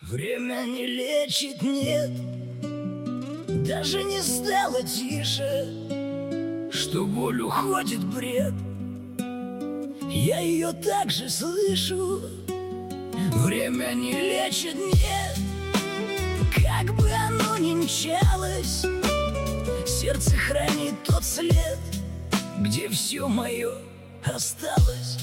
Время не лечит, нет, даже не стало тише, что боль уходит бред. Я ее также слышу. Время не лечит, нет, как бы оно ни мчалось, сердце хранит тот след, где все мое осталось.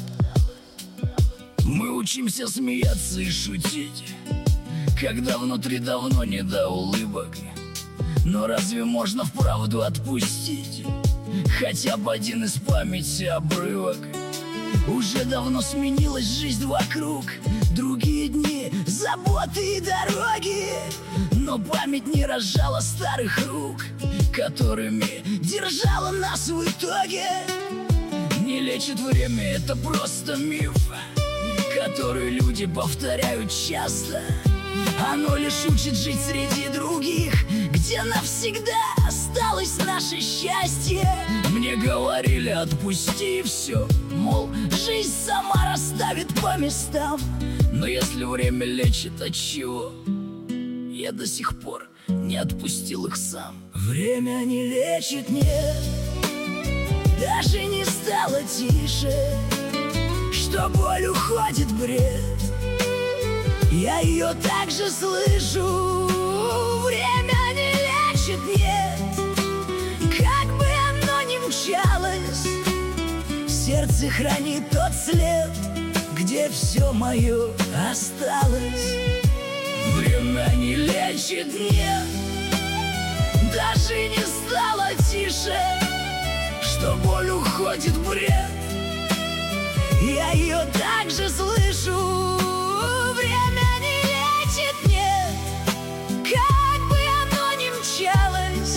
Мы учимся смеяться и шутить, когда внутри давно не до улыбок. Но разве можно вправду отпустить хотя бы один из памяти обрывок? Уже давно сменилась жизнь вокруг, другие дни, заботы и дороги, но память не разжала старых рук, которыми держала нас в итоге. Не лечит время, это просто миф, который люди повторяют часто. Оно лишь учит жить среди других, где навсегда осталось наше счастье. Мне говорили, отпусти все, мол, жизнь сама расставит по местам. Но если время лечит, от чего? Я до сих пор не отпустил их сам. Время не лечит, нет, даже не стало тише, что боль уходит бред. Я ее также слышу. Время не лечит, нет, как бы оно ни мчалось, сердце хранит тот след, где все мое осталось. Время не лечит, нет, даже не стало тише, что боль уходит бред. Я ее также слышу. Время не лечит, нет, как бы оно ни мчалось,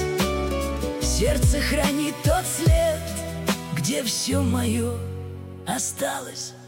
сердце хранит тот след, где все мое осталось.